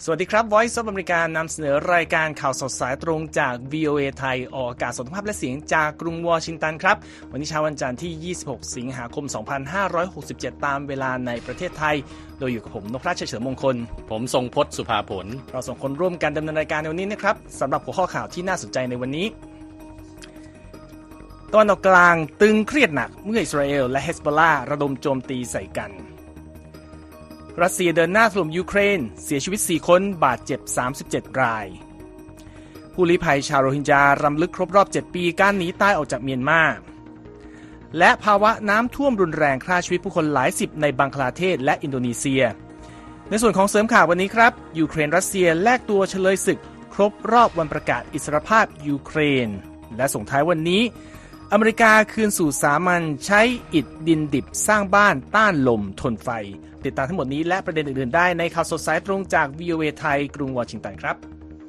วัสดีครับ Voice of America นำเสนอรายการข่าวสดสายตรงจาก VOA ไทยออกอากาศสดภาพและเสียงจากกรุงวอชิงตันครับวันนี้เช้าวันจันทร์ที่ 26 สิงหาคม 2567 ตามเวลาในประเทศไทยโดยอยู่กับผมนพราช เฉลิมมงคลผมทรงพจน์สุภาผลเราสองคนร่วมกันดำเนินรายการในวันนี้นะครับสำหรับหัวข้อข่าวที่น่าสนใจในวันนี้ตะวันออกกลางตึงเครียดหนักเมื่ออิสราเอลและเฮซบอลลาห์ระดมโจมตีใส่กันรัสเซียเดินหน้าถล่มยูเครนเสียชีวิต4คนบาดเจ็บ37รายผู้ลี้ภัยชาวโรฮิงญารำลึกครบรอบ7ปีการหนีตายออกจากเมียนมาและภาวะน้ำท่วมรุนแรงฆ่าชีวิตผู้คนหลายสิบในบังคลาเทศและอินโดนีเซียในส่วนของเสริมข่าววันนี้ครับยูเครนรัสเซียแลกตัวเฉลยศึกครบรอบวันประกาศอิสรภาพยูเครนและส่งท้ายวันนี้อเมริกาคืนสู่สามัญใช้อิฐดินดิบสร้างบ้านต้านลมทนไฟติดตามทั้งหมดนี้และประเด็นอื่นๆได้ในข่าวสดสายตรงจาก VOA ไทยกรุงวอชิงตันครับ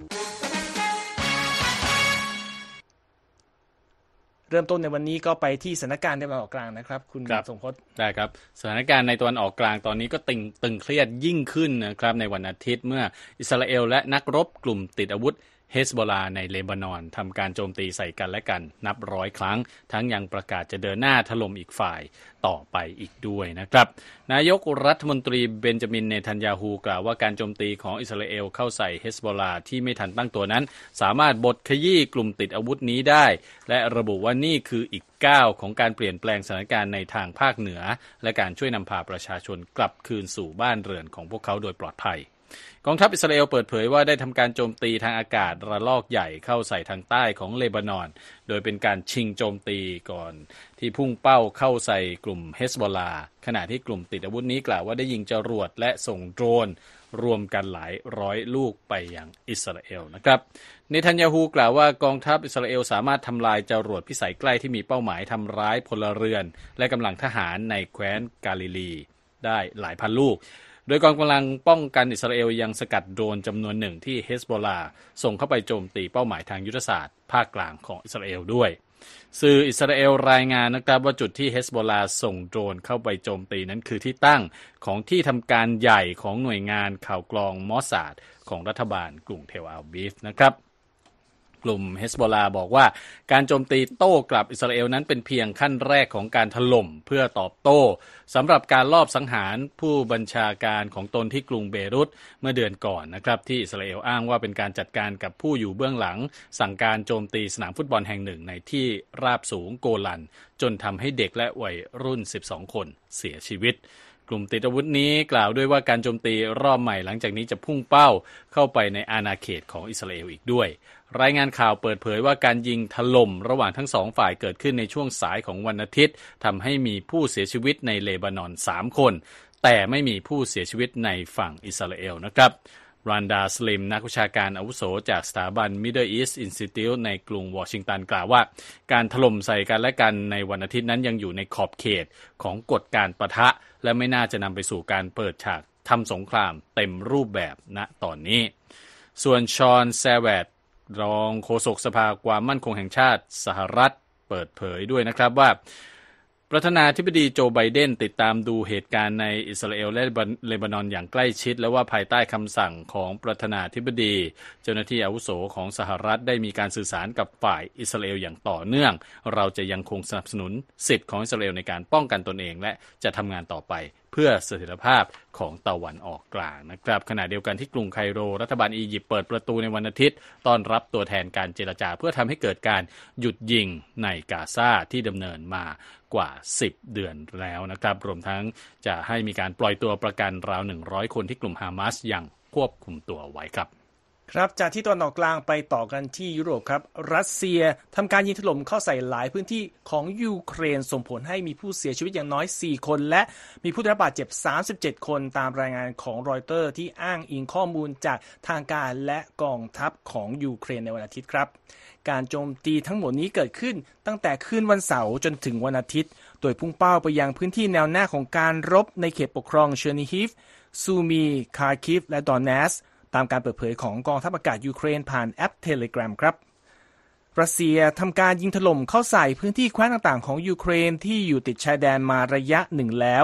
เริ่มต้นในวันนี้ก็ไปที่สถานการณ์ในตะวันออกกลางนะครับคุณสมพจน์ได้ครับสถานการณ์ในตะวันออกกลางตอนนี้ก็ตึงเครียดยิ่งขึ้นนะครับในวันอาทิตย์เมื่ออิสราเอลและนักรบกลุ่มติดอาวุธเฮซบอลลาห์ในเลบานอนทำการโจมตีใส่กันและกันนับร้อยครั้งทั้งยังประกาศจะเดินหน้าถล่มอีกฝ่ายต่อไปอีกด้วยนะครับนายกรัฐมนตรีเบนจามินเนทันยาฮูกล่าวว่าการโจมตีของอิสราเอลเข้าใส่เฮซบอลลาห์ที่ไม่ทันตั้งตัวนั้นสามารถบดขยี้กลุ่มติดอาวุธนี้ได้และระบุว่านี่คืออีกก้าวของการเปลี่ยนแปลงสถานการณ์ในทางภาคเหนือและการช่วยนำพาประชาชนกลับคืนสู่บ้านเรือนของพวกเขาโดยปลอดภัยกองทัพอิสราเอลเปิดเผยว่าได้ทำการโจมตีทางอากาศระลอกใหญ่เข้าใส่ทางใต้ของเลบานอนโดยเป็นการชิงโจมตีก่อนที่พุ่งเป้าเข้าใส่กลุ่มเฮซบอลลาห์ขณะที่กลุ่มติดอาวุธนี้กล่าวว่าได้ยิงจรวดและส่งโดรนรวมกันหลายร้อยลูกไปยังอิสราเอลนะครับเนทันยาฮูกล่าวว่ากองทัพอิสราเอลสามารถทำลายจรวดพิสัยใกล้ที่มีเป้าหมายทำร้ายพลเรือนและกำลังทหารในแคว้นกาลิลีได้หลายพันลูกโดยกองกำลังป้องกันอิสราเอลยังสกัดโดรนจำนวนหนึ่งที่เฮซบอลลาห์ส่งเข้าไปโจมตีเป้าหมายทางยุทธศาสตร์ภาคกลางของอิสราเอลด้วยสื่ออิสราเอลรายงานนะครับว่าจุดที่เฮซบอลลาห์ส่งโดรนเข้าไปโจมตีนั้นคือที่ตั้งของที่ทำการใหญ่ของหน่วยงานข่าวกรองมอสซาดของรัฐบาลกรุงเทลอาวีฟนะครับกลุ่มเฮซบอลลาห์บอกว่าการโจมตีโต้กลับอิสราเอลนั้นเป็นเพียงขั้นแรกของการถล่มเพื่อตอบโต้สำหรับการลอบสังหารผู้บัญชาการของตนที่กรุงเบรุตเมื่อเดือนก่อนนะครับที่อิสราเอลอ้างว่าเป็นการจัดการกับผู้อยู่เบื้องหลังสั่งการโจมตีสนามฟุตบอลแห่งหนึ่งในที่ราบสูงโกลันจนทำให้เด็กและวัยรุ่น12คนเสียชีวิตกลุ่มติดอาวุธนี้กล่าวด้วยว่าการโจมตีรอบใหม่หลังจากนี้จะพุ่งเป้าเข้าไปในอาณาเขตของอิสราเอลอีกด้วยรายงานข่าวเปิดเผยว่าการยิงถล่มระหว่างทั้งสองฝ่ายเกิดขึ้นในช่วงสายของวันอาทิตย์ทำให้มีผู้เสียชีวิตในเลบานอน3คนแต่ไม่มีผู้เสียชีวิตในฝั่งอิสราเอลนะครับรันดาสลิมนักวิชาการอาวุโสจากสถาบัน Middle East Institute ในกรุงวอชิงตันกล่าวว่าการถล่มใส่กันและกันในวันอาทิตย์นั้นยังอยู่ในขอบเขตของกฎการปะทะและไม่น่าจะนำไปสู่การเปิดฉากทำสงครามเต็มรูปแบบณตอนนี้ส่วนชอนแซแวตรองโฆษกสภาความมั่นคงแห่งชาติสหรัฐเปิดเผยด้วยนะครับว่าประธานาธิบดีโจไบเดนติดตามดูเหตุการณ์ในอิสราเอลและเลบานอนอย่างใกล้ชิดและว่าภายใต้คำสั่งของประธานาธิบดีเจ้าหน้าที่อาวุโสของสหรัฐได้มีการสื่อสารกับฝ่ายอิสราเอลอย่างต่อเนื่องเราจะยังคงสนับสนุนสิทธิของอิสราเอลในการป้องกันตนเองและจะทำงานต่อไปเพื่อเสถียรภาพของตะวันออกกลางนะครับขณะเดียวกันที่กรุงไคโรรัฐบาลอียิปต์เปิดประตูในวันอาทิตย์ต้อนรับตัวแทนการเจรจาเพื่อทำให้เกิดการหยุดยิงในกาซาที่ดำเนินมากว่า10เดือนแล้วนะครับรวมทั้งจะให้มีการปล่อยตัวประกันราว100คนที่กลุ่มฮามาสยังควบคุมตัวไว้ครับครับจากที่ตะวันออกกลางไปต่อกันที่ยุโรปครับรัสเซียทำการยิงถล่มเข้าใส่หลายพื้นที่ของยูเครนส่งผลให้มีผู้เสียชีวิตอย่างน้อย4คนและมีผู้ได้รับบาดเจ็บ37คนตามรายงานของรอยเตอร์ที่อ้างอิงข้อมูลจากทางการและกองทัพของยูเครนในวันอาทิตย์ครับการโจมตีทั้งหมดนี้เกิดขึ้นตั้งแต่คืนวันเสาร์จนถึงวันอาทิตย์โดยพุ่งเป้าไปยังพื้นที่แนวหน้าของการรบในเขตปกครองเชอร์นิฮิฟซูมีคาร์คิฟและดอนเนสตามการเปิดเผยของกองทัพอากาศยูเครนผ่านแอป Telegram ครับรัสเซียทำการยิงถล่มเข้าใส่พื้นที่แคว้นต่างๆของยูเครนที่อยู่ติดชายแดนมาระยะหนึ่งแล้ว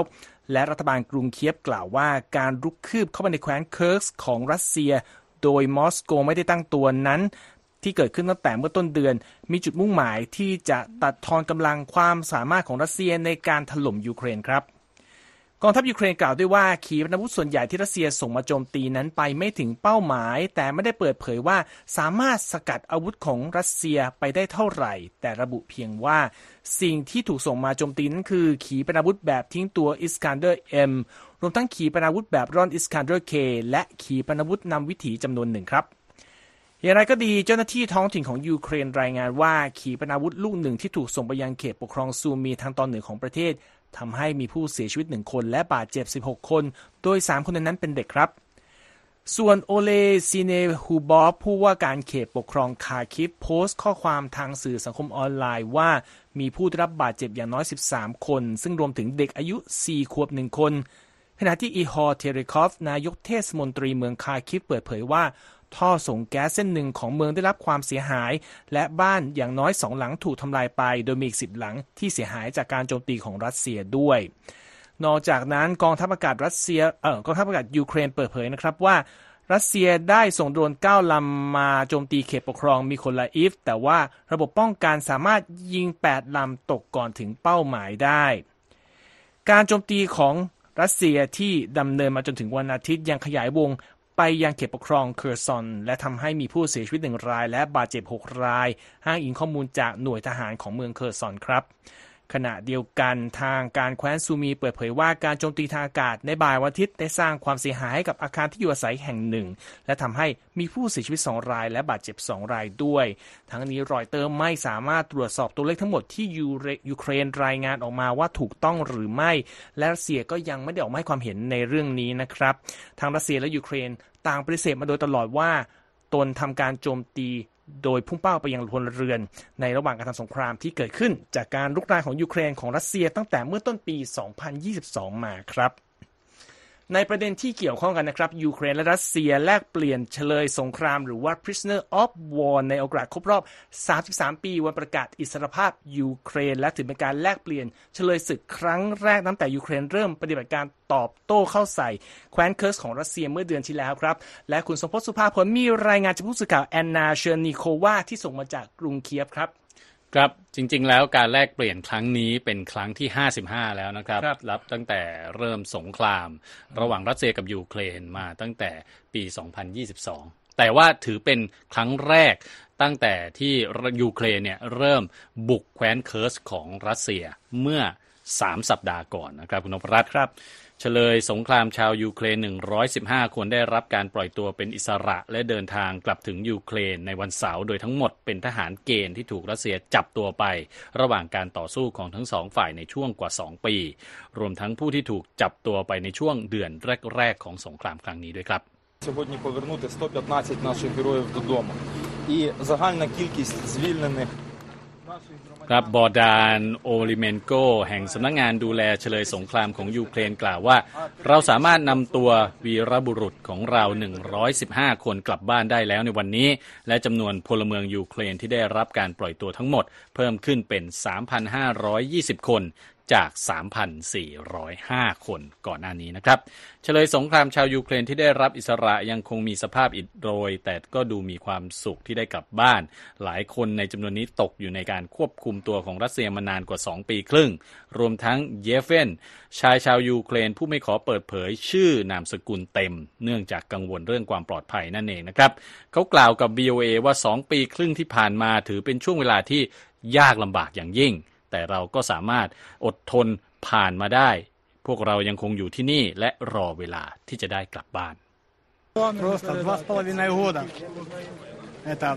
และรัฐบาลกรุงเคียฟกล่าวว่าการรุกคืบเข้าไปในแคว้นเคิร์สของรัสเซียโดยมอสโกไม่ได้ตั้งตัวนั้นที่เกิดขึ้นตั้งแต่เมื่อต้นเดือนมีจุดมุ่งหมายที่จะตัดทอนกำลังความสามารถของรัสเซียในการถล่มยูเครนครับกองทัพยูเครนกล่าวด้วยว่าขีปนาวุธส่วนใหญ่ที่รัสเซียส่งมาโจมตีนั้นไปไม่ถึงเป้าหมายแต่ไม่ได้เปิดเผยว่าสามารถสกัดอาวุธของรัสเซียไปได้เท่าไหร่แต่ระบุเพียงว่าสิ่งที่ถูกส่งมาโจมตีนั้นคือขีปนาวุธแบบทิ้งตัวอิสคันเดอร์ M รวมทั้งขีปนาวุธแบบร่อนอิสคันเดอร์ K และขีปนาวุธนำวิถีจำนวนหนึ่งครับอย่างไรก็ดีเจ้าหน้าที่ท้องถิ่นของยูเครนรายงานว่าขีปนาวุธลูกหนึ่งที่ถูกส่งไปยังเขตปกครองซูมีทางตอนเหนือของประเทศทำให้มีผู้เสียชีวิต1คนและบาดเจ็บ16คนโดย3คนนั้นเป็นเด็กครับส่วนโอเลซีเนฮูบอฟผู้ว่าการเขตปกครองคาคิฟโพสต์ข้อความทางสื่อสังคมออนไลน์ว่ามีผู้ได้รับบาดเจ็บอย่างน้อย13คนซึ่งรวมถึงเด็กอายุ4ขวบ1คนขณะที่อีฮอร์เทเรคอฟนายกเทศมนตรีเมืองคาคิฟเปิดเผยว่าท่อส่งแก๊สเส้นหนึ่งของเมืองได้รับความเสียหายและบ้านอย่างน้อย2หลังถูกทำลายไปโดยมีอีก10หลังที่เสียหายจากการโจมตีของรัสเซียด้วยนอกจากนั้นกองทัพอากาศยูเครนเปิดเผยนะครับว่ารัสเซียได้ส่งโดรน9ลำมาโจมตีเขตปกครองมิโคลาอิฟแต่ว่าระบบป้องกันสามารถยิง8ลำตกก่อนถึงเป้าหมายได้การโจมตีของรัสเซียที่ดำเนินมาจนถึงวันอาทิตย์ยังขยายวงไปยังเขตปกครองเคอร์ซอนและทำให้มีผู้เสียชีวิต1รายและบาดเจ็บ6รายอ้างอิงข้อมูลจากหน่วยทหารของเมืองเคอร์ซอนครับขณะเดียวกันทางการแคว้นซูมีเปิดเผยว่าการโจมตีทางอากาศในบ่ายวันอาทิตย์ได้สร้างความเสียหายให้กับอาคารที่อยู่อาศัยแห่งหนึ่งและทำให้มีผู้เสียชีวิต2รายและบาดเจ็บ2รายด้วยทั้งนี้รอยเตอร์ไม่สามารถตรวจสอบตัวเลขทั้งหมดที่ยูเครนรายงานออกมาว่าถูกต้องหรือไม่และรัสเซียก็ยังไม่ได้ออกมาให้ความเห็นในเรื่องนี้นะครับทั้งรัสเซียและยูเครนต่างปฏิเสธมาโดยตลอดว่าตนทำการโจมตีโดยพุ่งเป้าไปยังพลเรือนในระหว่างการทำสงครามที่เกิดขึ้นจากการรุกรานของยูเครนของรัสเซียตั้งแต่เมื่อต้นปี 2022 มาครับในประเด็นที่เกี่ยวข้องกันนะครับยูเครนและรัสเซียแลกเปลี่ยนเฉลยสงครามหรือว่า Prisoner of War ในโอกาสครบรอบ33ปีวันประกาศอิสรภาพยูเครนและถือเป็นการแลกเปลี่ยนเฉลยศึกครั้งแรกตั้งแต่ยูเครนเริ่มปฏิบัติการตอบโต้เข้าใส่แคว้นเคิร์สของรัสเซียเมื่อเดือนที่แล้วครับและคุณสมพศสุภาพลมีรายงานจากผู้สื่อข่าวแอนนาเชอร์นิโควาที่ส่งมาจากกรุงเคียฟครับครับจริงๆแล้วการแลกเปลี่ยนครั้งนี้เป็นครั้งที่55แล้วนะครับรับตั้งแต่เริ่มสงครามระหว่างรัสเซียกับยูเครนมาตั้งแต่ปี 2022แต่ว่าถือเป็นครั้งแรกตั้งแต่ที่ยูเครนเนี่ยเริ่มบุกแคว้นเคิร์สของรัสเซียเมื่อ3สัปดาห์ก่อนนะครับคุณนพรัตน์ครับเฉลยสงครามชาวยูเครน115คนได้รับการปล่อยตัวเป็นอิสระและเดินทางกลับถึงยูเครนในวันเสาร์โดยทั้งหมดเป็นทหารเกณฑ์ที่ถูกรัสเซียจับตัวไประหว่างการต่อสู้ของทั้งสองฝ่ายในช่วงกว่า2ปีรวมทั้งผู้ที่ถูกจับตัวไปในช่วงเดือนแรกๆของสงครามครั้งนี้ด้วยครับ Сьогодні повернути 115 наших героїв додому. І загальна кількість звільнених ครับบอดานโอลิเมนโกแห่งสำนักงานดูแลเฉลยสงครามของยูเครนกล่าวว่าเราสามารถนำตัววีรบุรุษของเรา115คนกลับบ้านได้แล้วในวันนี้และจำนวนพลเมืองยูเครนที่ได้รับการปล่อยตัวทั้งหมดเพิ่มขึ้นเป็น 3,520 คนจาก 3,405 คนก่อนหน้านี้นะครับเฉลยสงครามชาวยูเครนที่ได้รับอิสระยังคงมีสภาพอิดโรยแต่ก็ดูมีความสุขที่ได้กลับบ้านหลายคนในจำนวนนี้ตกอยู่ในการควบคุมตัวของรัสเซียมานานกว่า2ปีครึ่งรวมทั้งเยเฟนชายชาวยูเครนผู้ไม่ขอเปิดเผยชื่อนามสกุลเต็มเนื่องจากกังวลเรื่องความปลอดภัยนั่นเองนะครับเขากล่าวกับ VOA ว่า2ปีครึ่งที่ผ่านมาถือเป็นช่วงเวลาที่ยากลำบากอย่างยิ่งแต่เราก็สามารถอดทนผ่านมาได้พวกเรายังคงอยู่ที่นี่และรอเวลาที่จะได้กลับบ้าน Просто 2,5 года. Это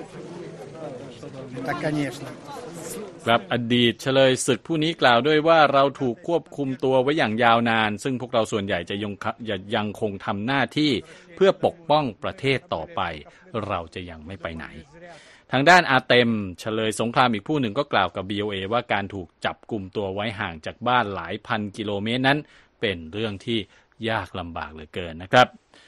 конечно. ครับอดีตเฉลยศึกผู้นี้กล่าวด้วยว่าเราถูกควบคุมตัวไว้อย่างยาวนานซึ่งพวกเราส่วนใหญ่จะยังคงทำหน้าที่เพื่อปกป้องประเทศต่อไปเราจะยังไม่ไปไหนทางด้านอาเต็มเฉลยสงครามอีกผู้หนึ่งก็กล่าวกับ BOA ว่าการถูกจับกุมตัวไว้ห่างจากบ้านหลายพันกิโลเมตรนั้นเป็นเรื่องที่ยากลำบากเหลือเกินนะครับ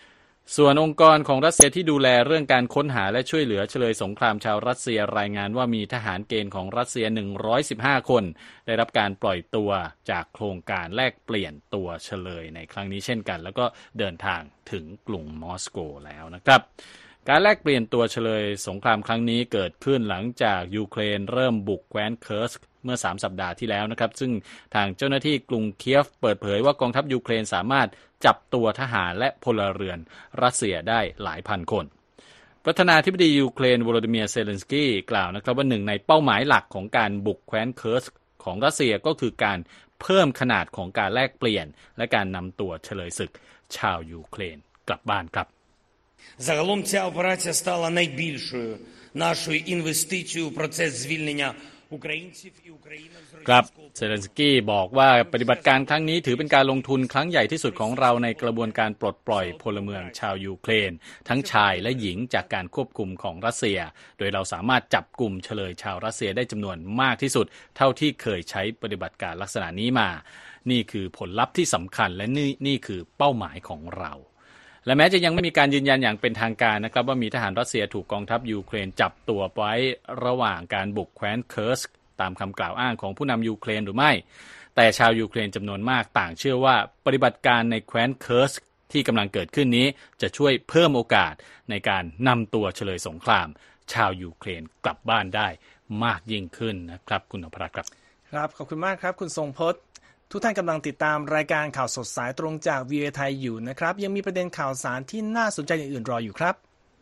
ส่วนองค์กรของรัสเซียที่ดูแลเรื่องการค้นหาและช่วยเหลือเฉลยสงครามชาวรัสเซียรายงานว่ามีทหารเกณฑ์ของรัสเซีย115คนได้รับการปล่อยตัวจากโครงการแลกเปลี่ยนตัวเฉลยในครั้งนี้เช่นกันแล้วก็เดินทางถึงกรุงมอสโกแล้วนะครับการแลกเปลี่ยนตัวเฉลยสงครามครั้งนี้เกิดขึ้นหลังจากยูเครนเริ่มบุกแคว้นเคิร์สเมื่อ3สัปดาห์ที่แล้วนะครับซึ่งทางเจ้าหน้าที่กรุงเคียฟเปิดเผยว่ากองทัพยูเครนสามารถจับตัวทหารและพลเรือนรัสเซียได้หลายพันคนประธานาธิบดียูเครนโวโลดิเมียร์เซเลนสกี้กล่าวนะครับว่าหนึ่งในเป้าหมายหลักของการบุกแคว้นเคิร์สของรัสเซียก็คือการเพิ่มขนาดของการแลกเปลี่ยนและการนำตัวเฉลยศึกชาวยูเครนกลับบ้านครับ Загалом ця операція стала найбільшою нашою інвестицією у процес звільнення українців і українок з ครับ російського เซเลนสกี้บอกว่าปฏิบัติการครั้งนี้ถือเป็นการลงทุนครั้งใหญ่ที่สุดของเราในกระบวนการปลดปล่อยพลเมืองชาวยูเครนทั้งชายและหญิงจากการควบคุมของรัสเซียโดยเราสามารถจับกลุ่มเฉลยชาวรัสเซียได้จำนวนมากที่สุดเท่าที่เคยใช้ปฏิบัติการลักษณะนี้มานี่คือผลลัพธ์ที่สำคัญและนี่คือเป้าหมายของเราและแม้จะยังไม่มีการยืนยันอย่างเป็นทางการนะครับว่ามีทหารรัสเซียถูกกองทัพยูเครนจับตัวไว้ระหว่างการบุกแคว้นเคิร์สตามคำกล่าวอ้างของผู้นำยูเครนหรือไม่แต่ชาวยูเครนจำนวนมากต่างเชื่อว่าปฏิบัติการในแคว้นเคิร์สที่กำลังเกิดขึ้นนี้จะช่วยเพิ่มโอกาสในการนำตัวเฉลยสงครามชาวยูเครนกลับบ้านได้มากยิ่งขึ้นนะครับคุณนพรัตน์ครับครับขอบคุณมากครับคุณทรงพจน์ทุกท่านกำลังติดตามรายการข่าวสดสายตรงจาก VOA ไทยอยู่นะครับยังมีประเด็นข่าวสารที่น่าสนใจอย่างอื่นรออยู่ครับ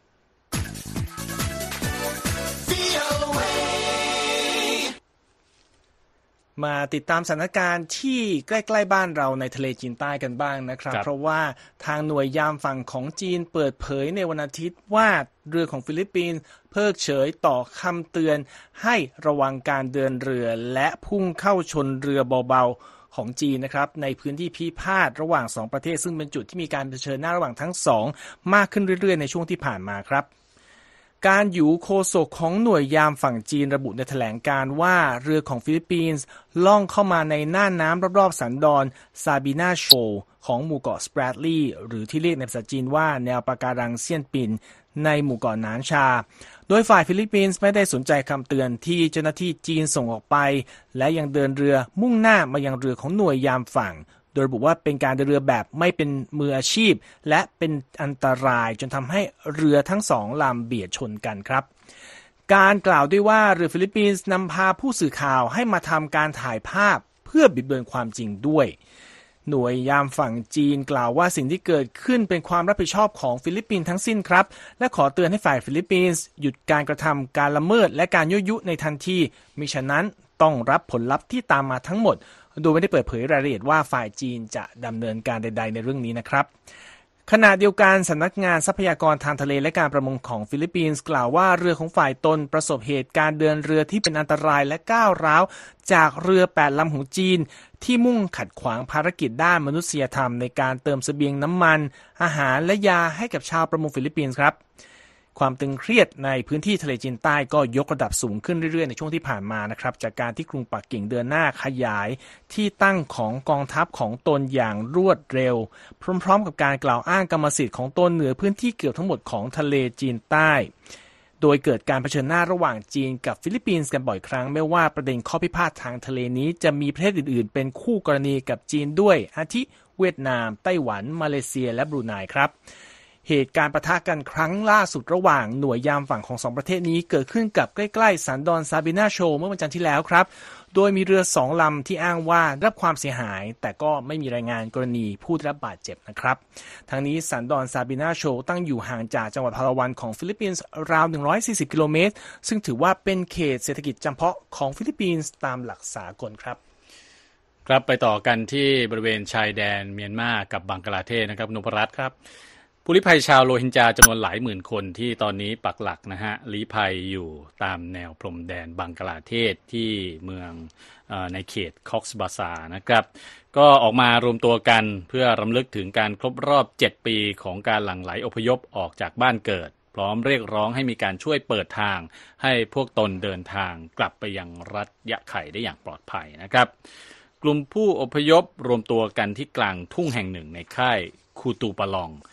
มาติดตามสถานการณ์ที่ใกล้ๆบ้านเราในทะเลจีนใต้กันบ้างนะครับเพราะว่าทางหน่วยยามฝั่งของจีนเปิดเผยในวันอาทิตย์ว่าเรือของฟิลิปปินส์เพิกเฉยต่อคำเตือนให้ระวังการเดินเรือและพุ่งเข้าชนเรือเบาๆของจีนนะครับในพื้นที่พิพาทระหว่าง2ประเทศซึ่งเป็นจุดที่มีการเผชิญหน้าระหว่างทั้งสองมากขึ้นเรื่อยๆในช่วงที่ผ่านมาครับการหยูโฆษกของหน่วยยามฝั่งจีนระบุในแถลงการณ์ว่าเรือของฟิลิปปินส์ล่องเข้ามาในน่านน้ำรอบๆสันดอนซาบินาโชของหมู่เกาะสแปรดลีย์หรือที่เรียกในภาษาจีนว่าแนวปะการังเซียนปินในหมู่เกาะหนานชาโดยฝ่ายฟิลิปปินส์ไม่ได้สนใจคำเตือนที่เจ้าหน้าที่จีนส่งออกไปและยังเดินเรือมุ่งหน้ามายังเรือของหน่วยยามฝั่งโดยระบุว่าเป็นการเดินเรือแบบไม่เป็นมืออาชีพและเป็นอันตรายจนทำให้เรือทั้งสองลำเบียดชนกันครับการกล่าวด้วยว่าเรือฟิลิปปินส์นำพาผู้สื่อข่าวให้มาทำการถ่ายภาพเพื่อบิดเบือนความจริงด้วยหน่วยยามฝั่งจีนกล่าวว่าสิ่งที่เกิดขึ้นเป็นความรับผิดชอบของฟิลิปปินส์ทั้งสิ้นครับและขอเตือนให้ฝ่ายฟิลิปปินส์หยุดการกระทำการละเมิดและการยั่วยุในทันทีมิฉะนั้นต้องรับผลลัพธ์ที่ตามมาทั้งหมดโดยไม่ได้เปิดเผยรายละเอียดว่าฝ่ายจีนจะดำเนินการใดๆในเรื่องนี้นะครับขณะเดียวกันสำนักงานทรัพยากรทางทะเลและการประมงของฟิลิปปินส์กล่าวว่าเรือของฝ่ายตนประสบเหตุการเดินเรือที่เป็นอันตรายและก้าวร้าวจากเรือ8ลำของจีนที่มุ่งขัดขวางภารกิจด้านมนุษยธรรมในการเติมเสบียงน้ำมันอาหารและยาให้กับชาวประมงฟิลิปปินส์ครับความตึงเครียดในพื้นที่ทะเลจีนใต้ก็ยกระดับสูงขึ้นเรื่อยๆในช่วงที่ผ่านมานะครับจากการที่กรุงปักกิ่งเดินหน้าขยายที่ตั้งของกองทัพของตนอย่างรวดเร็วพร้อมๆกับการกล่าวอ้างกรรมสิทธิ์ของตนเหนือพื้นที่เกือบทั้งหมดของทะเลจีนใต้โดยเกิดการเผชิญหน้าระหว่างจีนกับฟิลิปปินส์กันบ่อยครั้งไม่ว่าประเด็นข้อพิพาททางทะเลนี้จะมีประเทศอื่นๆเป็นคู่กรณีกับจีนด้วยอาทิเวียดนามไต้หวันมาเลเซียและบรูไนครับเหตุการณ์ปะทะกันครั้งล่าสุดระหว่างหน่วยยามฝั่งของ2ประเทศนี้เกิดขึ้นกับใกล้ๆสันดอนซาบินาโชเมื่อวันจันทร์ที่แล้วครับโดยมีเรือ2ลำที่อ้างว่าได้รับความเสียหายแต่ก็ไม่มีรายงานกรณีผู้ได้รับบาดเจ็บนะครับทั้งนี้สันดอนซาบินาโชตั้งอยู่ห่างจากจังหวัดพาลาวันของฟิลิปปินส์ราว140กิโลเมตรซึ่งถือว่าเป็นเขตเศรษฐกิจจำเพาะของฟิลิปปินส์ตามหลักสากลครับครับไปต่อกันที่บริเวณชายแดนเมียนมากับบังกลาเทศนะครับนพรัตน์ครับผู้ลี้ภัยชาวโรฮิงญาจำนวนหลายหมื่นคนที่ตอนนี้ปักหลักนะฮะลี้ภัยอยู่ตามแนวพรมแดนบังกลาเทศที่เมืองในเขตคอกซ์บาซานะครับก็ออกมารวมตัวกันเพื่อรำลึกถึงการครบรอบ7ปีของการหลั่งไหลอพยพออกจากบ้านเกิดพร้อมเรียกร้องให้มีการช่วยเปิดทางให้พวกตนเดินทางกลับไปยังรัฐยะไข่ได้อย่างปลอดภัยนะครับกลุ่มผู้อพยพรวมตัวกันที่กลางทุ่งแห่งหนึ่งในค่ายคูตูปะลองพ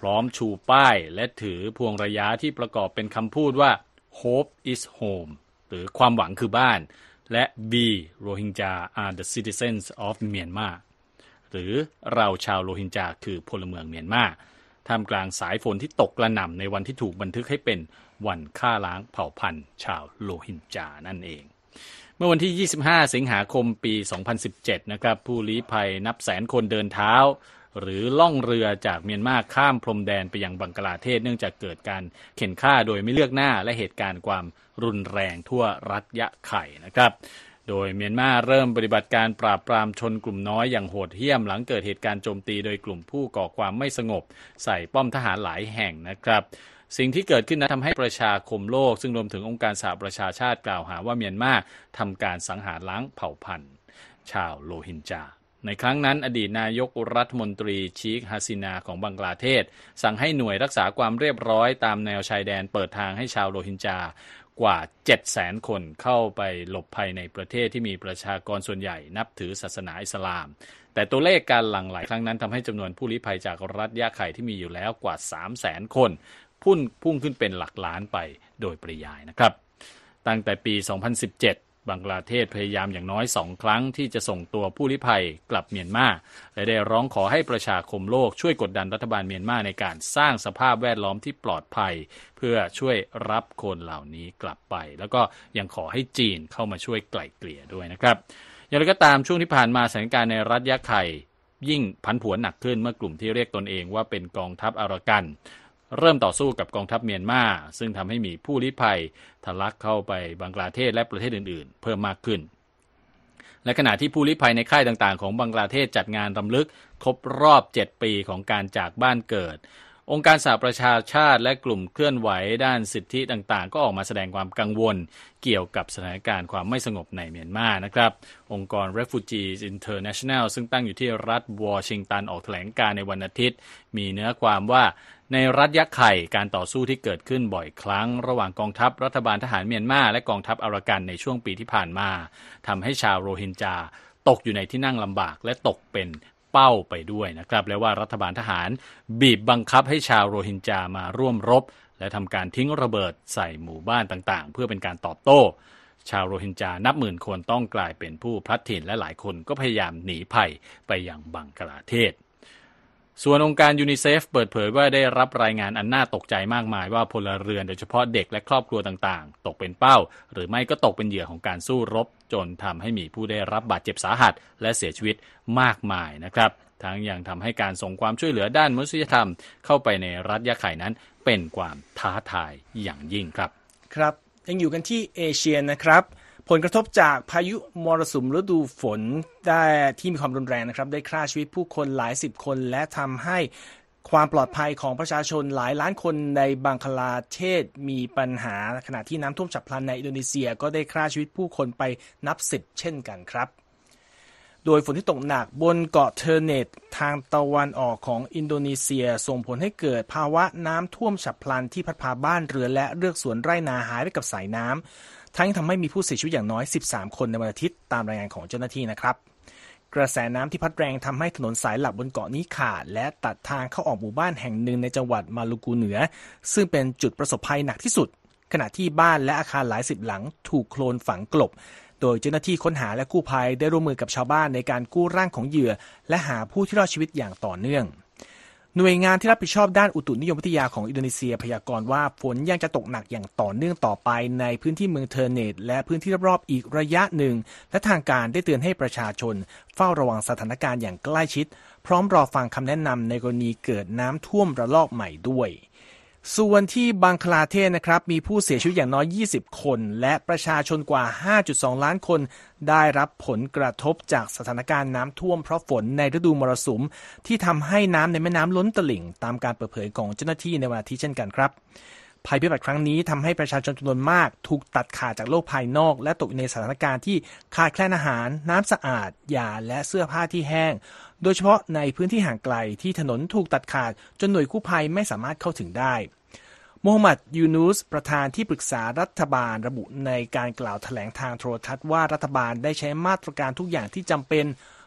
พร้อมชูป้ายและถือพวงระยะที่ประกอบเป็นคำพูดว่า Hope is home หรือความหวังคือบ้านและ B Rohingya are the citizens of Myanmar หรือเราชาวโรฮิงญาคือพลเมืองเมียนมาท่ามกลางสายฝนที่ตกกระหน่ำในวันที่ถูกบันทึกให้เป็นวันฆ่าล้างเผ่าพันธุ์ชาวโรฮิงญานั่นเองเมื่อวันที่25สิงหาคมปี2017นะครับผู้ลี้ภัยนับแสนคนเดินเท้าหรือล่องเรือจากเมียนมาข้ามพรมแดนไปยังบังกลาเทศเนื่องจากเกิดการเข็นฆ่าโดยไม่เลือกหน้าและเหตุการณ์ความรุนแรงทั่วรัฐยะไข่นะครับโดยเมียนมาเริ่มปฏิบัติการปราบปรามชนกลุ่มน้อยอย่างโหดเหี้ยมหลังเกิดเหตุการณ์โจมตีโดยกลุ่มผู้ก่อความไม่สงบใส่ป้อมทหารหลายแห่งนะครับสิ่งที่เกิดขึ้นนั้นทำให้ประชาคมโลกซึ่งรวมถึงองค์การสหประชาชาติกล่าวหาว่าเมียนมาทำการสังหารล้างเผ่าพันธุ์ชาวโรฮิงญาในครั้งนั้นอดีตนายกรัฐมนตรีชีคฮาซินาของบังกลาเทศสั่งให้หน่วยรักษาความเรียบร้อยตามแนวชายแดนเปิดทางให้ชาวโรฮิงจากว่า 700,000 คนเข้าไปหลบภัยในประเทศที่มีประชากรส่วนใหญ่นับถือศาสนาอิสลามแต่ตัวเลขการหลั่งไหลครั้งนั้นทำให้จำนวนผู้ลี้ภัยจากรัฐยะไข่ที่มีอยู่แล้วกว่า 300,000 คนพุ่งขึ้นเป็นหลักล้านไปโดยปริยายนะครับตั้งแต่ปี 2017 บังกลาเทศพยายามอย่างน้อย2 ครั้งที่จะส่งตัวผู้ลี้ภัยกลับเมียนมาและได้ร้องขอให้ประชาคมโลกช่วยกดดันรัฐบาลเมียนมาในการสร้างสภาพแวดล้อมที่ปลอดภัยเพื่อช่วยรับคนเหล่านี้กลับไปแล้วก็ยังขอให้จีนเข้ามาช่วยไกล่เกลี่ยด้วยนะครับอย่างไรก็ตามช่วงที่ผ่านมาสถานการณ์ในรัฐยะไข่ยิ่งผันผวนหนักขึ้นเมื่อกลุ่มที่เรียกตนเองว่าเป็นกองทัพอารากันเริ่มต่อสู้กับกองทัพเมียนมาซึ่งทำให้มีผู้ลี้ภัยทะลักเข้าไปบังกลาเทศและประเทศอื่นๆเพิ่มมากขึ้นและขณะที่ผู้ลี้ภัยในค่ายต่างๆของบังกลาเทศจัดงานรำลึกครบรอบ7 ปีของการจากบ้านเกิดองค์การสหประชาชาติและกลุ่มเคลื่อนไหวด้านสิทธิต่างๆก็ออกมาแสดงความกังวลเกี่ยวกับสถานการณ์ความไม่สงบในเมียนมานะครับองค์กร Refugees International ซึ่งตั้งอยู่ที่รัฐวอชิงตันออกแถลงการณ์ในวันอาทิตย์มีเนื้อความว่าในรัฐยะไข่การต่อสู้ที่เกิดขึ้นบ่อยครั้งระหว่างกองทัพรัฐบาลทหารเมียนมาและกองทัพอารากันในช่วงปีที่ผ่านมาทำให้ชาวโรฮิงญาตกอยู่ในที่นั่งลำบากและตกเป็นเป้าไปด้วยนะครับและว่ารัฐบาลทหารบีบบังคับให้ชาวโรฮิงญามาร่วมรบและทำการทิ้งระเบิดใส่หมู่บ้านต่างๆเพื่อเป็นการตอบโต้ชาวโรฮิงญานับหมื่นคนต้องกลายเป็นผู้พลัดถิ่นและหลายคนก็พยายามหนีภัยไปยังบังกลาเทศส่วนองค์การยูนิเซฟเปิดเผยว่าได้รับรายงานอันน่าตกใจมากมายว่าพลเรือนโดยเฉพาะเด็กและครอบครัวต่างๆตกเป็นเป้าหรือไม่ก็ตกเป็นเหยื่อของการสู้รบจนทำให้มีผู้ได้รับบาดเจ็บสาหัสและเสียชีวิตมากมายนะครับทั้งยังทำให้การส่งความช่วยเหลือด้านมนุษยธรรมเข้าไปในรัฐยะไข่นั้นเป็นความท้าทายอย่างยิ่งครับครับยังอยู่กันที่เอเชียนะครับผลกระทบจากพายุมรสุมฤดูฝนได้ที่มีความรุนแรงนะครับได้ฆ่าชีวิตผู้คนหลาย10 คนและทำให้ความปลอดภัยของประชาชนหลายล้านคนในบังคลาเทศมีปัญหาขณะที่น้ำท่วมฉับพลันในอินโดนีเซียก็ได้ฆ่าชีวิตผู้คนไปนับ10เช่นกันครับโดยฝนที่ตกหนักบนเกาะเทอร์เนตทางตะวันออกของอินโดนีเซียส่งผลให้เกิดภาวะน้ำท่วมฉับพลันที่พัดพาบ้านเรือนและเรือกสวนไร่นาหายไปกับสายน้ำทั้งทำให้มีผู้เสียชีวิตอย่างน้อย13 คนในวันอาทิตย์ตามรายงานของเจ้าหน้าที่นะครับกระแสน้ำที่พัดแรงทำให้ถนนสายหลักบนเกาะนี้ขาดและตัดทางเข้าออกหมู่บ้านแห่งหนึ่งในจังหวัดมาลูกูเหนือซึ่งเป็นจุดประสบภัยหนักที่สุดขณะที่บ้านและอาคารหลาย10 หลังถูกโคลนฝังกลบโดยเจ้าหน้าที่ค้นหาและกู้ภัยได้ร่วมมือกับชาวบ้านในการกู้ร่างของเหยื่อและหาผู้ที่รอดชีวิตอย่างต่อเนื่องหน่วยงานที่รับผิดชอบด้านอุตุนิยมวิทยาของอินโดนีเซียพยากรณ์ว่าฝนยังจะตกหนักอย่างต่อเนื่องต่อไปในพื้นที่เมืองเทอร์เนตและพื้นที่รอบๆอีกระยะหนึ่งและทางการได้เตือนให้ประชาชนเฝ้าระวังสถานการณ์อย่างใกล้ชิดพร้อมรอฟังคำแนะนำในกรณีเกิดน้ำท่วมระลอกใหม่ด้วยส่วนที่บังคลาเทศนะครับมีผู้เสียชีวิตอย่างน้อย20 คนและประชาชนกว่า 5.2 ล้านคนได้รับผลกระทบจากสถานการณ์น้ำท่วมเพราะฝนในฤดูมรสุมที่ทำให้น้ำในแม่น้ำล้นตลิ่งตามการเปิดเผยของเจ้าหน้าที่ในวันอาทิตย์เช่นกันครับภัยพิบัติครั้งนี้ทำให้ประชาชนจำนวนมากถูกตัดขาดจากโลกภายนอกและตกอยู่ในสถานการณ์ที่ขาดแคลนอาหารน้ำสะอาดยาและเสื้อผ้าที่แห้งโดยเฉพาะในพื้นที่ห่างไกลที่ถนนถูกตัดขาดจนหน่วยกู้ภัยไม่สามารถเข้าถึงได้โมฮัมหมัดยูนูสประธานที่ปรึกษารัฐบาลระบุในการกล่าวแถลงทางโทรทัศน์ว่ารัฐบาลได้ใช้มาตรการทุกอย่างที่จำเป็น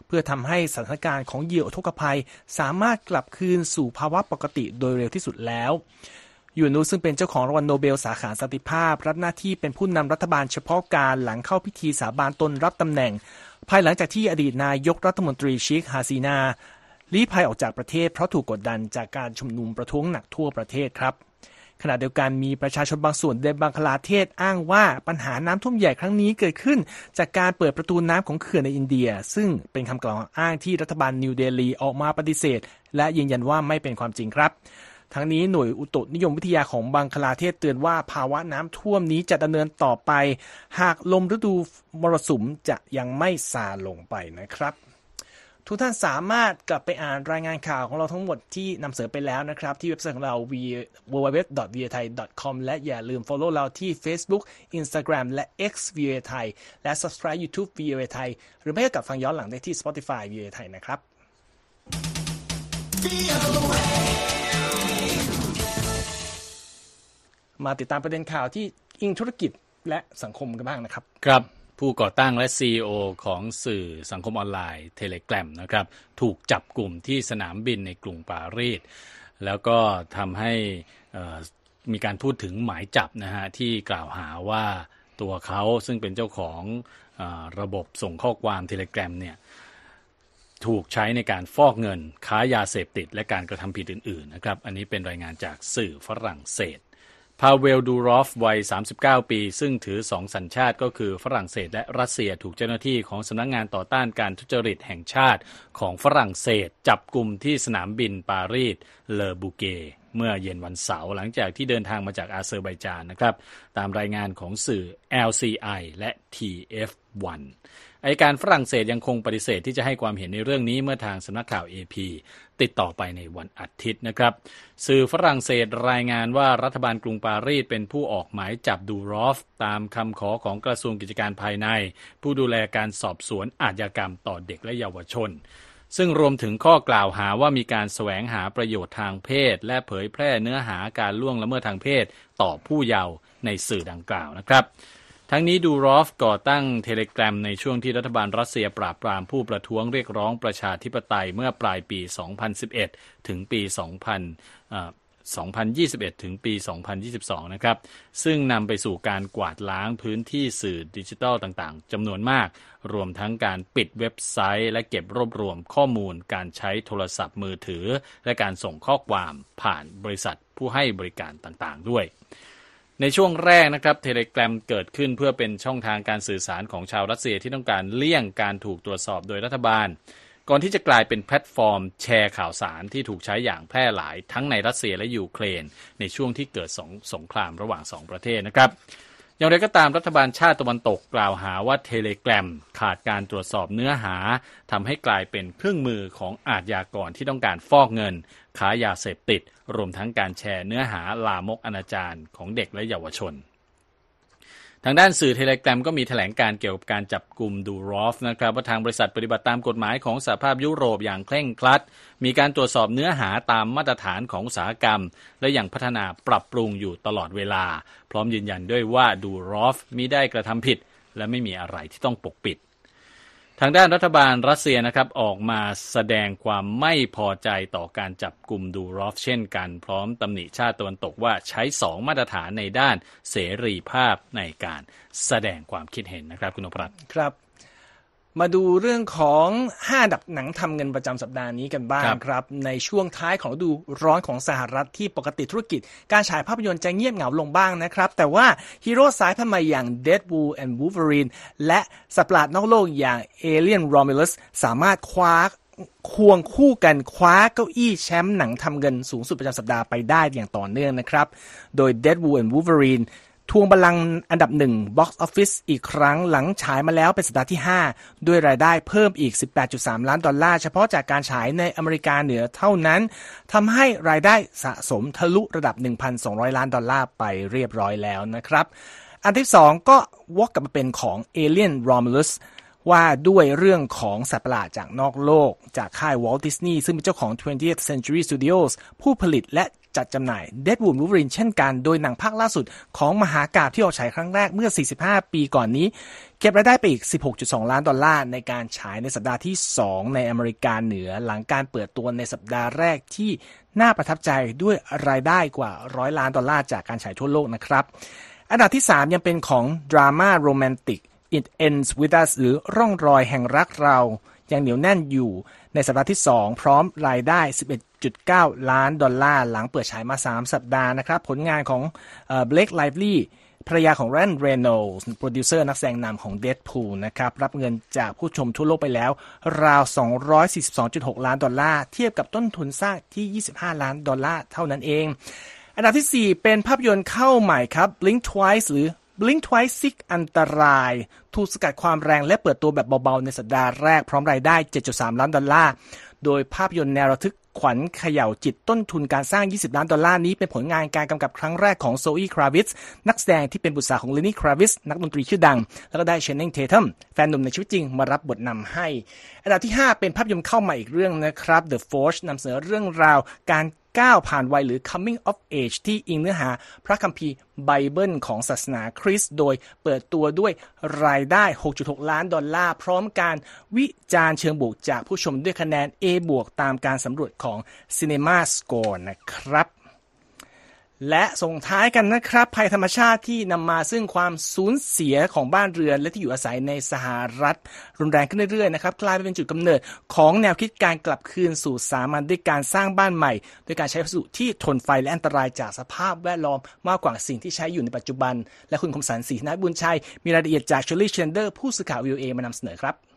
เพื่อทำให้สถานการณ์ของเหยื่ออุทกภัยสามารถกลับคืนสู่ภาวะปกติโดยเร็วที่สุดแล้วยูนูซึ่งเป็นเจ้าของรางวัลโนเบลสาขาสันติภาพรับหน้าที่เป็นผู้นำรัฐบาลเฉพาะการหลังเข้าพิธีสาบานตนรับตำแหน่งภายหลังจากที่อดีตนายกรัฐมนตรีชิคฮาซีนาลี้ภัยออกจากประเทศเพราะถูกกดดันจากการชุมนุมประท้วงหนักทั่วประเทศครับขณะเดียวกันมีประชาชนบางส่วนในบังคลาเทศอ้างว่าปัญหาน้ำท่วมใหญ่ครั้งนี้เกิดขึ้นจากการเปิดประตูน้ำของเขื่อนในอินเดียซึ่งเป็นคำกล่าวอ้างที่รัฐบาลนิวเดลีออกมาปฏิเสธและยืนยันว่าไม่เป็นความจริงครับทั้งนี้หน่วยอุตุนิยมวิทยาของบังคลาเทศเตือนว่าภาวะน้ำท่วมนี้จะดำเนินต่อไปหากลมฤดูมรสุมจะยังไม่ซาลงไปนะครับทุกท่านสามารถกลับไปอ่านรายงานข่าวของเราทั้งหมดที่นำเสนอไปแล้วนะครับที่เว็บไซต์ของเรา www.voathai.com และอย่าลืม follow เราที่ Facebook Instagram และ X VOA Thai และ subscribe YouTube VOA Thai หรือไม่ก็กลับฟังย้อนหลังได้ที่ Spotify VOA Thai นะครับมาติดตามประเด็นข่าวที่อิงธุรกิจและสังคมกันบ้างนะครับครับผู้ก่อตั้งและ CEO ของสื่อสังคมออนไลน์ Telegram นะครับถูกจับกลุ่มที่สนามบินในกรุงปารีสแล้วก็ทำให้มีการพูดถึงหมายจับนะฮะที่กล่าวหาว่าตัวเขาซึ่งเป็นเจ้าของระบบส่งข้อความ Telegram เนี่ยถูกใช้ในการฟอกเงินค้ายาเสพติดและการกระทำผิดอื่นๆนะครับอันนี้เป็นรายงานจากสื่อฝรั่งเศสพาเวลดูรอฟวัย39ปีซึ่งถือ2สัญชาติก็คือฝรั่งเศสและรัสเซียถูกเจ้าหน้าที่ของสำนักงานต่อต้านการทุจริตแห่งชาติของฝรั่งเศสจับกุมที่สนามบินปารีสเลอบูเกเมื่อเย็นวันเสาร์หลังจากที่เดินทางมาจากอาเซอร์ไบจานนะครับตามรายงานของสื่อ LCI และ TF1อัยการฝรั่งเศสยังคงปฏิเสธที่จะให้ความเห็นในเรื่องนี้เมื่อทางสำนักข่าว AP ติดต่อไปในวันอาทิตย์นะครับสื่อฝรั่งเศสรายงานว่ารัฐบาลกรุงปารีสเป็นผู้ออกหมายจับดูรอฟตามคำขอของกระทรวงกิจการภายในผู้ดูแลการสอบสวนอาชญากรรมต่อเด็กและเยาวชนซึ่งรวมถึงข้อกล่าวหาว่ามีการแสวงหาประโยชน์ทางเพศและเผยแพร่เนื้อหาการล่วงละเมิดทางเพศต่อผู้เยาว์ในสื่อดังกล่าวนะครับทั้งนี้ดูรอฟก่อตั้ง Telegram ในช่วงที่รัฐบาลรัสเซียปราบปรามผู้ประท้วงเรียกร้องประชาธิปไตยเมื่อปลายปี 2011 ถึงปี 2021 ถึงปี 2022 นะครับซึ่งนำไปสู่การกวาดล้างพื้นที่สื่อดิจิทัลต่างๆจำนวนมากรวมทั้งการปิดเว็บไซต์และเก็บรวบรวมข้อมูลการใช้โทรศัพท์มือถือและการส่งข้อความผ่านบริษัทผู้ให้บริการต่างๆด้วยในช่วงแรกนะครับ Telegram เกิดขึ้นเพื่อเป็นช่องทางการสื่อสารของชาวรัสเซียที่ต้องการเลี่ยงการถูกตรวจสอบโดยรัฐบาลก่อนที่จะกลายเป็นแพลตฟอร์มแชร์ข่าวสารที่ถูกใช้อย่างแพร่หลายทั้งในรัสเซียและยูเครนในช่วงที่เกิดสงครามระหว่าง2ประเทศนะครับอย่างไรก็ตามรัฐบาลชาติตะวันตกกล่าวหาว่า Telegram ขาดการตรวจสอบเนื้อหาทำให้กลายเป็นเครื่องมือของอาชญากรที่ต้องการฟอกเงินค้ายาเสพติดรวมทั้งการแชร์เนื้อหาลามกอนาจารของเด็กและเยาวชนทางด้านสื่อ Telegram ก็มีแถลงการเกี่ยวกับการจับกุมดูรอฟนะครับว่าทางบริษัทปฏิบัติตามกฎหมายของสหภาพยุโรปอย่างเคร่งครัดมีการตรวจสอบเนื้อหาตามมาตรฐานของอุตสาหกรรมและยังพัฒนาปรับปรุงอยู่ตลอดเวลาพร้อมยืนยันด้วยว่าดูรอฟมิได้กระทำผิดและไม่มีอะไรที่ต้องปกปิดทางด้านรัฐบาลรัสเซียนะครับออกมาแสดงความไม่พอใจต่อการจับกุมดูรอฟเช่นกันพร้อมตำหนิชาติตะวันตกว่าใช้2มาตรฐานในด้านเสรีภาพในการแสดงความคิดเห็นนะครับคุณนพรัตน์ครับมาดูเรื่องของ5อันดับหนังทำเงินประจำสัปดาห์นี้กันบ้างครับในช่วงท้ายของฤดูร้อนของสหรัฐที่ปกติธุรกิจการฉายภาพยนตร์จะเงียบเหงาลงบ้างนะครับแต่ว่าฮีโร่สายพันธุ์ใหม่อย่าง Deadpool and Wolverine และสัตว์ประหลาดนอกโลกอย่าง Alien Romulus สามารถควงคู่กันคว้าเก้าอี้แชมป์หนังทำเงินสูงสุดประจำสัปดาห์ไปได้อย่างต่อเนื่องนะครับโดย Deadpool and Wolverineทวงบัลลังก์อันดับ1 Box Office อีกครั้งหลังฉายมาแล้วเป็นสัปดาห์ที่5ด้วยรายได้เพิ่มอีก $18.3 ล้านเฉพาะจากการฉายในอเมริกาเหนือเท่านั้นทำให้รายได้สะสมทะลุระดับ $1,200 ล้านไปเรียบร้อยแล้วนะครับอันที่2ก็วกกลับมาเป็นของ Alien Romulus ว่าด้วยเรื่องของสัตว์ประหลาดจากนอกโลกจากค่าย Walt Disney ซึ่งเป็นเจ้าของ 20th Century Studios ผู้ผลิตและจัดจำหน่าย Deadwood Wolverine เช่นกันโดยหนังภาคล่าสุดของมหากาพย์ที่ออกฉายครั้งแรกเมื่อ45ปีก่อนนี้เก็บรายได้ไปอีก $16.2 ล้านในการฉายในสัปดาห์ที่2ในอเมริกาเหนือหลังการเปิดตัวในสัปดาห์แรกที่น่าประทับใจด้วยรายได้กว่า$100 ล้านจากการฉายทั่วโลกนะครับอันดับที่3ยังเป็นของดราม่าโรแมนติก It Ends With Us หรือร่องรอยแห่งรักเรายังเหนียวแน่นอยู่ในสัปดาห์ที่2พร้อมรายได้ $11.9 ล้านหลังเปิดฉายมา3สัปดาห์นะครับผลงานของBlake Lively ภรรยาของ Ryan Reynolds โปรดิวเซอร์นักแสดงนำของ Deadpool นะครับรับเงินจากผู้ชมทั่วโลกไปแล้วราว $242.6 ล้านเทียบกับต้นทุนสร้างที่$25 ล้านเท่านั้นเองอันดับที่4เป็นภาพยนตร์เข้าใหม่ครับ Blink Twice หรือ Blink Twice 6 อันตรายถูกสกัดความแรงและเปิดตัวแบบเบาๆในสัปดาห์แรกพร้อมรายได้ $7.3 ล้านโดยภาพยนตร์แนวระทึกขวัญเขย่าจิตต้นทุนการสร้าง$20 ล้านนี้เป็นผลงานการกำกับครั้งแรกของโซอีคราวิทซ์นักแสดงที่เป็นบุตรสาวของเลนี่คราวิทซ์นักดนตรีชื่อดังแล้วก็ได้เชนนิงเททัมแฟนหนุ่มในชีวิตจริงมารับบทนำให้อันดับที่5เป็นภาพยนตร์เข้าใหม่อีกเรื่องนะครับ The Forge นำเสนอเรื่องราวการก้าวผ่านวัยหรือ coming of age ที่อิงเนื้อหาพระคัมภีร์ไบเบิลของศาสนาคริสต์โดยเปิดตัวด้วยรายได้ $6.6 ล้านพร้อมการวิจารณ์เชิงบวกจากผู้ชมด้วยคะแนน A บวกตามการสำรวจของ Cinema Score นะครับและส่งท้ายกันนะครับภัยธรรมชาติที่นำมาซึ่งความสูญเสียของบ้านเรือนและที่อยู่อาศัยในสหรัฐรุนแรงขึ้นเรื่อยๆนะครับกลายเป็นจุดกำเนิดของแนวคิดการกลับคืนสู่สามัญด้วยการสร้างบ้านใหม่โดยการใช้วัสดุที่ทนไฟและอันตรายจากสภาพแวดล้อมมากกว่าสิ่งที่ใช้อยู่ในปัจจุบันและคุณคมสันต์ ศรีธนบุญชัยมีรายละเอียดจากเชอร์รี่เชนเดอร์ผู้สื่อข่าว VOA มานำเสนอครับ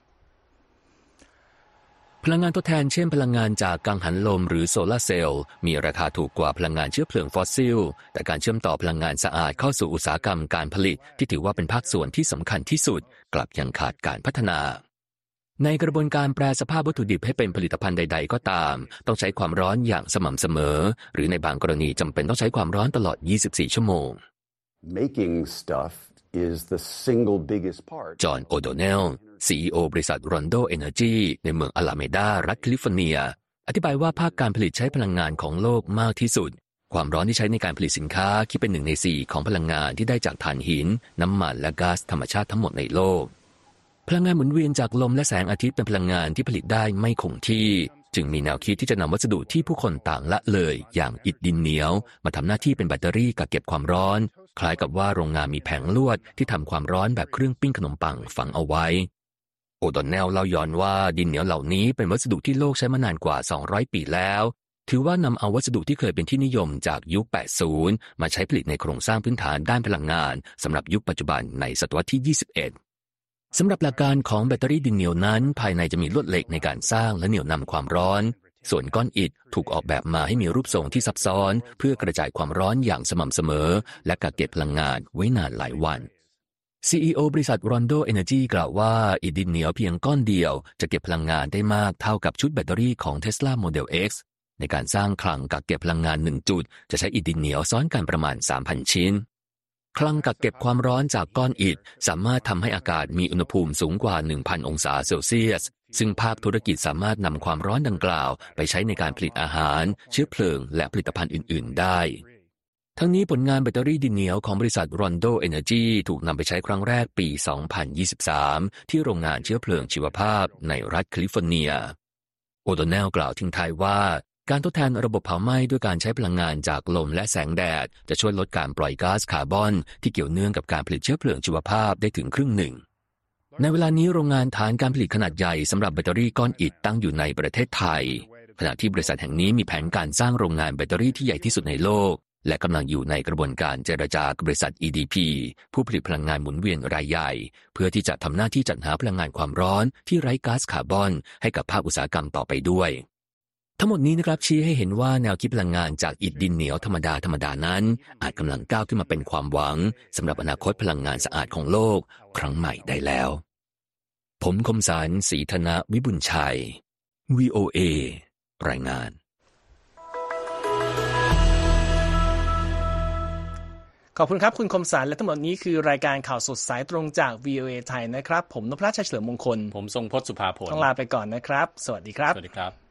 พลังงานทดแทนเช่นพลังงานจากกังหันลมหรือโซลาร์เซลล์มีราคาถูกกว่าพลังงานเชื้อเพลิงฟอสซิลแต่การเชื่อมต่อพลังงานสะอาดเข้าสู่อุตสาหกรรมการผลิตที่ถือว่าเป็นภาคส่วนที่สำคัญที่สุดกลับยังขาดการพัฒนาในกระบวนการแปรสภาพวัตถุดิบให้เป็นผลิตภัณฑ์ใดๆก็ตามต้องใช้ความร้อนอย่างสม่ำเสมอหรือในบางกรณีจำเป็นต้องใช้ความร้อนตลอด24ชั่วโมง Making stuff is the single biggest part จอห์น โอโดเนล CEO บริษัท Rondo Energy ในเมืองอลาเมดารัฐแคลิฟอร์เนียอธิบายว่าภาคการผลิตใช้พลังงานของโลกมากที่สุดความร้อนที่ใช้ในการผลิตสินค้าคิดเป็น1 ใน 4ของพลังงานที่ได้จากถ่านหินน้ำมันและก๊าซธรรมชาติทั้งหมดในโลกพลังงานหมุนเวียนจากลมและแสงอาทิตย์เป็นพลังงานที่ผลิตได้ไม่คงที่จึงมีแนวคิดที่จะนำวัสดุที่ผู้คนต่างละเลยอย่างอิฐดินเหนียวมาทำหน้าที่เป็นแบตเตอรี่กักเก็บความร้อนคล้ายกับว่าโรงงานมีแผงลวดที่ทำความร้อนแบบเครื่องปิ้งขนมปังฝังเอาไว้โอโดเนลเล่าย้อนว่าดินเหนียวเหล่านี้เป็นวัสดุที่โลกใช้มานานกว่า200ปีแล้วถือว่านำเอาวัสดุที่เคยเป็นที่นิยมจากยุค80มาใช้ผลิตในโครงสร้างพื้นฐานด้านพลังงานสำหรับยุคปัจจุบันในศตวรรษที่21สำหรับหลักการของแบตเตอรี่ดินเหนียวนั้นภายในจะมีลวดเหล็กในการสร้างและเหนี่ยวนำความร้อนส่วนก้อนอิฐถูกออกแบบมาให้มีรูปทรงที่ซับซ้อนเพื่อกระจายความร้อนอย่างสม่ำเสมอและกักเก็บพลังงานไว้นานหลายวัน CEO บริษัท Rondo Energy กล่าวว่าอิฐดินเหนียวเพียงก้อนเดียวจะเก็บพลังงานได้มากเท่ากับชุดแบตเตอรี่ของ Tesla Model X ในการสร้างคลังกักเก็บพลังงาน1จุดจะใช้อิฐดินเหนียวซ้อนกันประมาณ 3,000 ชิ้นคลังกักเก็บความร้อนจากก้อนอิฐสามารถทำให้อากาศมีอุณหภูมิสูงกว่า 1,000 องศาเซลเซียสซึ่งภาคธุรกิจสามารถนำความร้อนดังกล่าวไปใช้ในการผลิตอาหารเชื้อเพลิงและผลิตภัณฑ์อื่นๆได้ทั้งนี้ผลงานแบตเตอรี่ดินเหนียวของบริษัท Rondo Energy ถูกนำไปใช้ครั้งแรกปี 2023 ที่โรงงานเชื้อเพลิงชีวภาพในรัฐแคลิฟอร์เนียโอโดเนลกล่าวทิ้งท้ายว่าการทดแทนระบบเผาไหม้ด้วยการใช้พลังงานจากลมและแสงแดดจะช่วยลดการปล่อยก๊าซคาร์บอนที่เกี่ยวเนื่องกับการผลิตเชื้อเพลิงชีวภาพได้ถึงครึ่งหนึ่งในเวลานี้โรงงานฐานการผลิตขนาดใหญ่สำหรับแบตเตอรี่ก้อนอิฐตั้งอยู่ในประเทศไทยขณะที่บริษัทแห่งนี้มีแผนการสร้างโรงงานแบตเตอรี่ที่ใหญ่ที่สุดในโลกและกำลังอยู่ในกระบวนการเจรจากับบริษัท EDP ผู้ผลิตพลังงานหมุนเวียนรายใหญ่เพื่อที่จะทำหน้าที่จัดหาพลังงานความร้อนที่ไร้ก๊าซคาร์บอนให้กับภาคอุตสาหกรรมต่อไปด้วยทั้งหมดนี้นะครับชี้ให้เห็นว่าแนวคิดพลังงานจากอิฐดินเหนียวธรรมดานั้นอาจกำลังก้าวขึ้นมาเป็นความหวังสำหรับอนาคตพลังงานสะอาดของโลกครั้งใหม่ได้แล้วผมคมสันต์ ศรีธนวิบุญชัย VOA รายงานขอบคุณครับคุณคมสันและทั้งหมดนี้คือรายการข่าวสดสายตรงจาก VOA ไทยนะครับผมนพรัช ชัยเฉลิมมงคลผมทรงพจน์สุภาผลต้องลาไปก่อนนะครับสวัสดีครับสวัสดีครับ